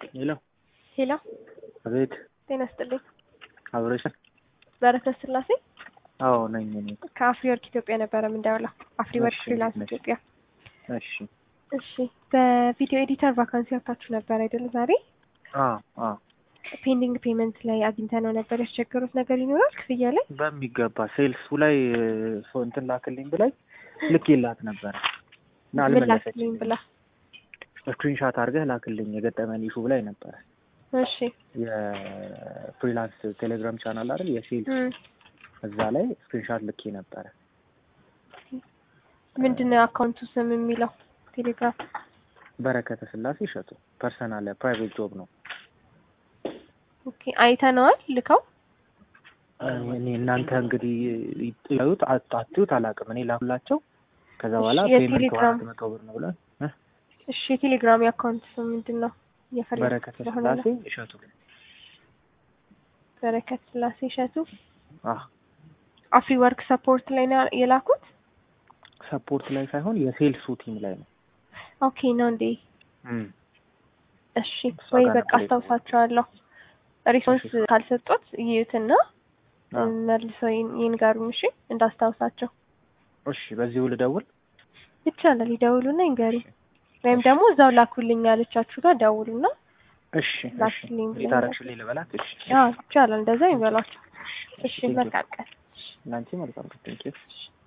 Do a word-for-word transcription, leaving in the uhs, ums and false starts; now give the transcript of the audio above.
ሄሎ ሄሎ አቤት። ጤና ይስጥልኝ። አብረሽ? በረከት ስላሴ። አዎ ነኝ እኔ። ከአፍሪወርክ ኢትዮጵያ ነበረ የምንደውለው። አፍሪወርክ እሺ፣ ፍሪላንስ ነሽ? ኢትዮጵያ። እሺ። እሺ፣ በቪዲዮ ኤዲተር ቫካንሲ አውጥታችሁ ነበር አይደል? ዛሬ አዎ አዎ። ፔንዲንግ ፔመንት ላይ አግኝተነው ነበር። ያስቸገሩት ነገር ይኖራል ክፍያ ላይ? በሚገባ ሴልሱ ላይ ሰው እንትን ላክልኝ ብላኝ ልኬላት ነበረ እና ምን አልመለሰችም ላክልኝ ብላ? ስክሪንሻት አድርገህ ላክልኝ የገጠመን ኢሹ ብላኝ ነበረ። እሺ። የፍሪላንስ ቴሌግራም ቻናል አይደል የሴልስ እም እዛ ላይ ስክሪንሻት ልኬ ነበረ። ምንድነው አካውንቱ ስም የሚለው? ቴሌግራም በረከተ ስላሴ እሸቱ ፐርሰናል ፕራይቬት ጆብ ነው። ኦኬ፣ አይተነዋል ልከው። እኔ እናንተ እንግዲህ ይጥሉት አጣጡት አላውቅም። እኔ ላኩላቸው ከዛ በኋላ እሺ፣ ፔመንት የቴሌግራም አራት መቶ ብር ነው ብለን እ እሺ፣ የቴሌግራም አካውንት ስም ምንድነው? የፈለኩት በረከተ ስለሆነ ስላሴ ነው። እሸቱ። በረከት ስላሴ እሸቱ። አህ አፍሪወርክ ሰፖርት ላይ ነው የላኩት? ሰፖርት ላይ ሳይሆን የሴልሱ ቲም ላይ ነው። ኦኬ ነው እንዴ? እም እሺ፣ ወይ በቃ አስታውሳቸዋለሁ። ሪሶርስ ካልሰጡት ይዩትና መልሰው ይንገሩኝ። እሺ፣ እንዳስታውሳቸው። እሺ፣ በዚሁ ልደውል ይቻላል። ይደውሉና ይንገሩ፣ ወይም ደግሞ እዛው ላኩልኝ ያለቻችሁ ጋር ደውሉና እሺ ላኩልኝ እሺ ብለኝ። ታራክሽልኝ ልበላት። እሺ አዎ ይቻላል፣ እንደዛ ይበላችሁ። እሺ፣ መልካም ቀን። እናንቺ መልካም ቀን።